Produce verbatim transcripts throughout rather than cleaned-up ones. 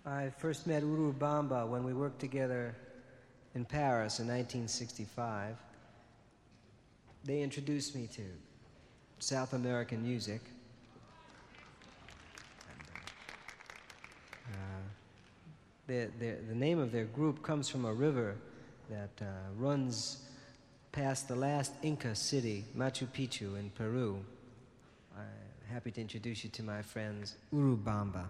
I first met Urubamba when we worked together in Paris in nineteen sixty-five. They introduced me to South American music. And, uh, the, the, the name of their group comes from a river that uh, runs past the last Inca city, Machu Picchu in Peru. I'm happy to introduce you to my friends, Urubamba.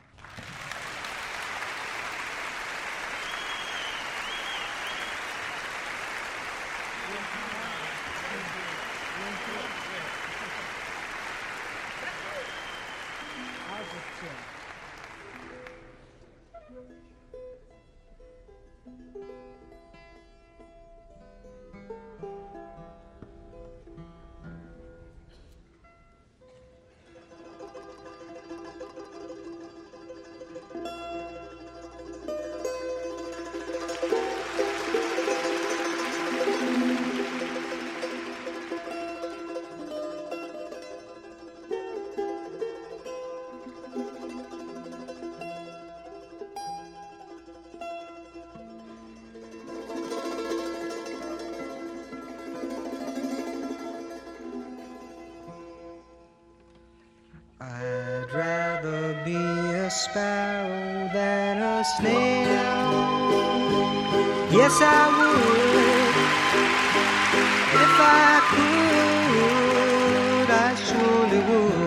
I'd rather be a sparrow than a snail. Yes, I would. If I could, I surely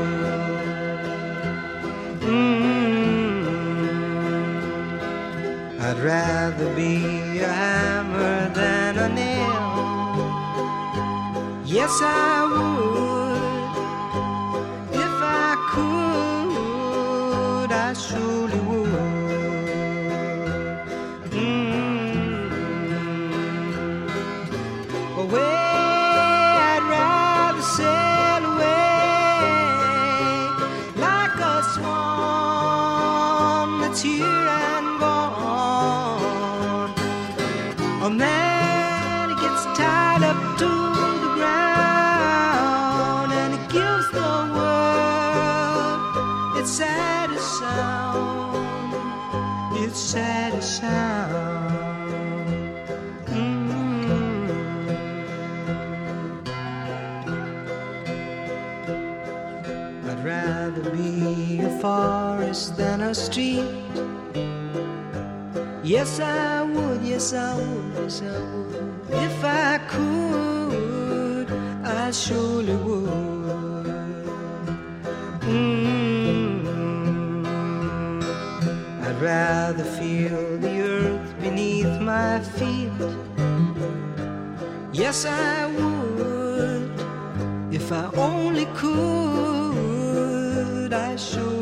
would. Mm-hmm. I'd rather be a hammer than a nail. Yes, I would. Could, I surely would. Mm-hmm. Away, I'd rather sail away like a swan that's here and gone. A man, he gets tied up to the ground and he gives the world its saddest sound, its saddest sound. Mm-hmm. I'd rather be a forest than a street. Yes, I would, yes, I would, yes, I would. If I could, I surely would. Mm-hmm. I'd rather feel the earth beneath my feet. Yes, I would. If I only could, I should.